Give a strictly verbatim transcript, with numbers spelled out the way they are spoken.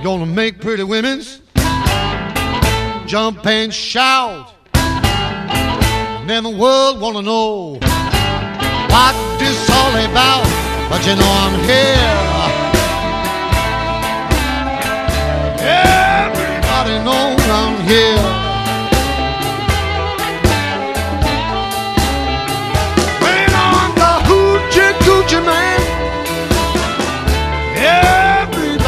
gonna make pretty women's jump and shout. And then the world wanna know what this all about. But you know I'm here. Everybody knows I'm here.